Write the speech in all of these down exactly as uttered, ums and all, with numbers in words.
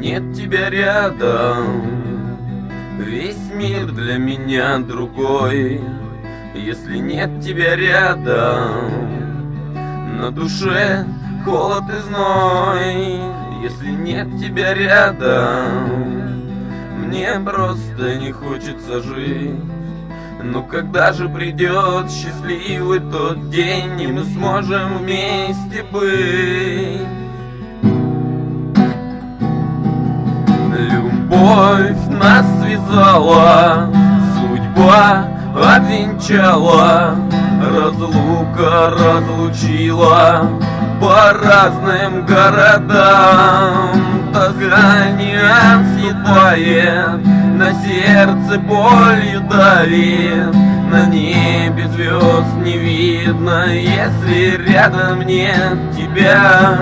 нет тебя рядом, весь мир для меня другой. Если нет тебя рядом, на душе холод и зной. Если нет тебя рядом, мне просто не хочется жить. Но когда же придет счастливый тот день, и мы сможем вместе быть? Любовь нас связала, судьба обвенчала, разлука разлучила по разным городам. Тоска не съедает, на сердце болью давит, на небе звезд не видно, если рядом нет тебя.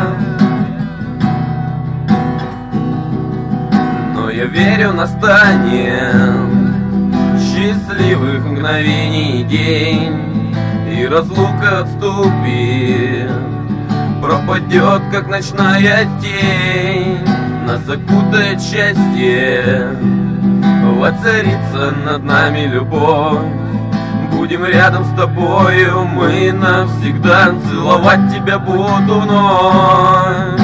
Но я верю, настанет счастливых мгновений день, и разлука отступит, пропадет, как ночная тень. Нас окутает счастье, воцарится над нами любовь. Будем рядом с тобою мы навсегда, целовать тебя буду вновь.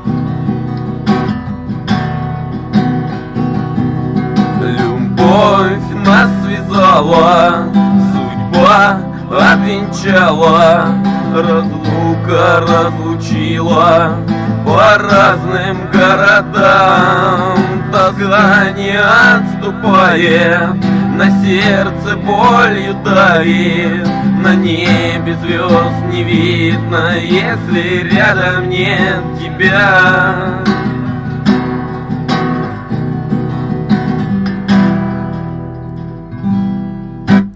Любовь нас связала, судьба обвенчала, разлука разлучила по разным городам. Тоска не отступает, на сердце болью давит, на небе звезд не видно, если рядом нет тебя.